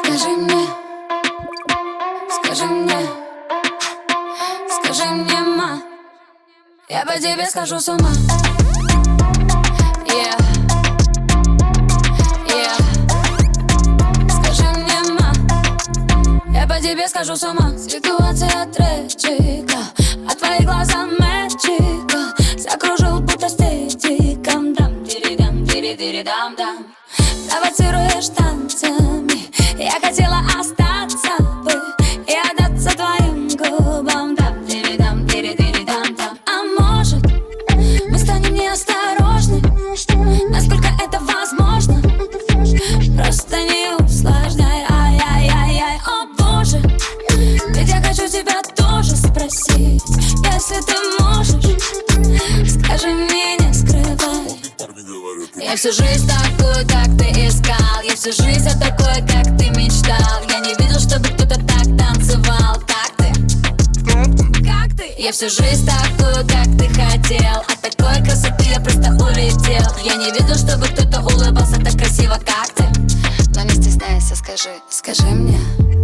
Скажи мне, скажи мне, скажи мне, ма, я по тебе схожу с ума. Yeah, yeah. Скажи мне, ма, я по тебе схожу с ума. Ситуация тречика, а твои глаза мэджика закружил будто стетиком. Дам-дири-дам, дири-дири-дам-дам. Провоцируешь танцами, я хотела остаться бы и отдаться твоим губам. Дам-дири-дам, дири-дири-дам-дам. А может, мы станем неосторожны, насколько это возможно? Просто не усложняй, ай-яй-яй-яй. О боже, ведь я хочу тебя тоже спросить. Если ты можешь, скажи мне, не скрывай. Я всю жизнь такую, как ты искал. Я всю жизнь о такой, как ты мечтал. Я не видел, чтобы кто-то так танцевал, как ты. Как ты? Я всю жизнь такую, как ты хотел. От такой красоты я просто улетел. Я не видел, чтобы кто-то улыбался так красиво, как ты. Но не стесняйся, скажи, скажи мне,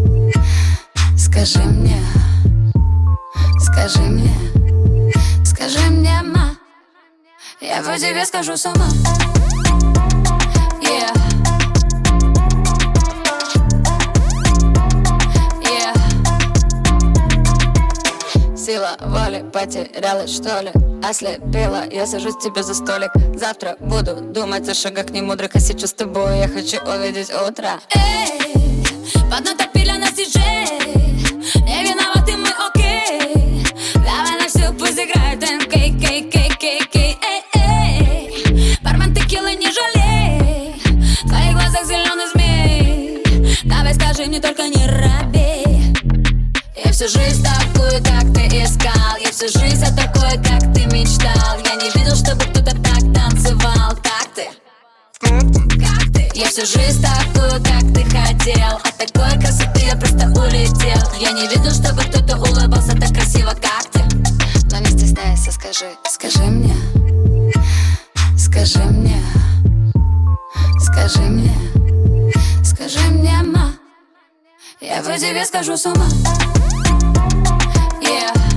скажи мне, скажи мне, скажи мне, ма, я по тебе схожу с ума. Yeah, yeah. Сила воли потерялась, что ли? Ослепила, я сажусь тебе за столик. Завтра буду думать о шагах немудрых, а сейчас с тобой я хочу увидеть утро. Эй, поднатопили нас диджей, не виноваты мы, окей. Давай на всю пусть играет МК-К-К-К-К. Эй, эй, бармен текилы не жалей, в твоих глазах зеленый змей. Давай скажи мне, только не робей. Я всю жизнь такую, как ты искал. Я всю жизнь о такой, как ты мечтал. Я не видел, чтобы кто-то так танцевал, как ты. Как ты? Я всю жизнь такую, как ты хотел. От такой красоты я просто улетел. Я не видел, чтобы кто-то улыбался так красиво, как ты. Но не стесняйся, скажи, скажи мне, скажи мне, скажи мне, скажи мне, ма, я по тебе схожу с ума. Yeah.